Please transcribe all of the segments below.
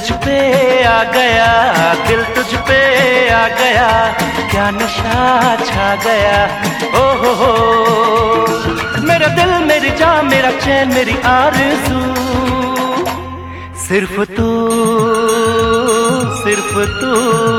तुझ पे आ गया, दिल तुझ पे आ गया, क्या नशा छा गया। ओ हो, मेरा दिल मेरी जान मेरा चैन मेरी आरज़ू, सिर्फ तू, सिर्फ तू।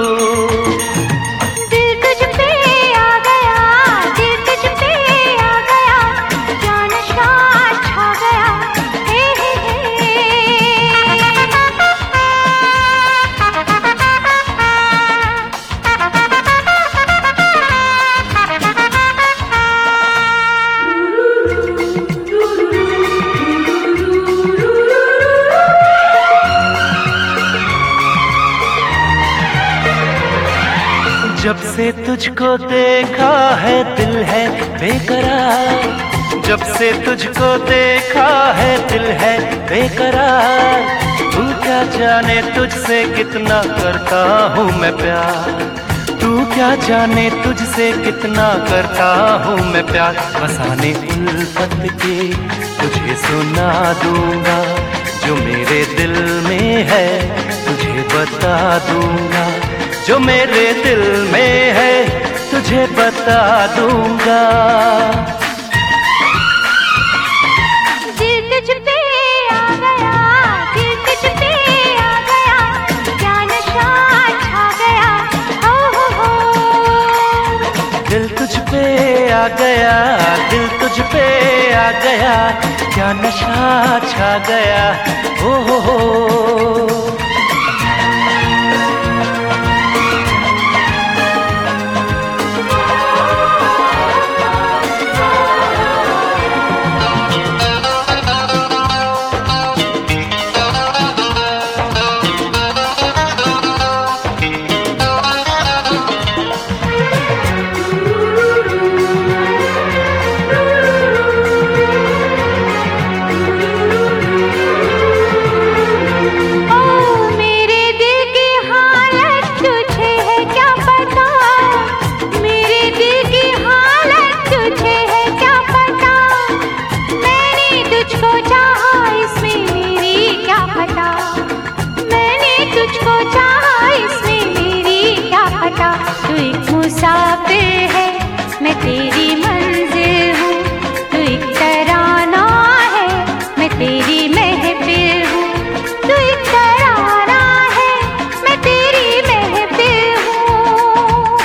जब से तुझको देखा है दिल है बेकरार, जब से तुझको देखा है दिल है बेकरार। तू क्या जाने तुझसे कितना करता हूँ मैं प्यार, तू क्या जाने तुझसे कितना करता हूँ मैं प्यार। फसाने उल्फत के तुझे सुना दूंगा, जो मेरे दिल में है तुझे बता दूंगा, जो मेरे दिल में है तुझे बता दूंगा। दिल तुझ पे आ गया, दिल तुझ पे आ गया, क्या नशा छा गया। हो दिल तुझ पे आ गया, दिल तुझ पे आ गया, क्या नशा छा गया। हो। मुसाफिर है मैं तेरी मंजिल हूँ, तू एक तराना है मैं तेरी महफिल हूँ, तू एक तराना है मैं तेरी महफिल हूँ।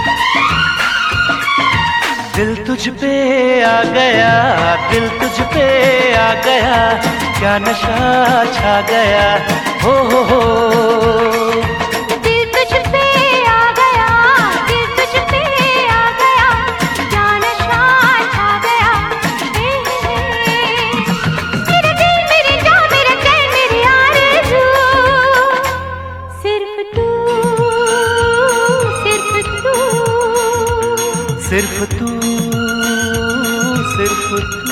दिल तुझ पे आ गया, दिल तुझ पे आ गया, क्या नशा छा गया। हो। सिर्फ तू, सिर्फ तू।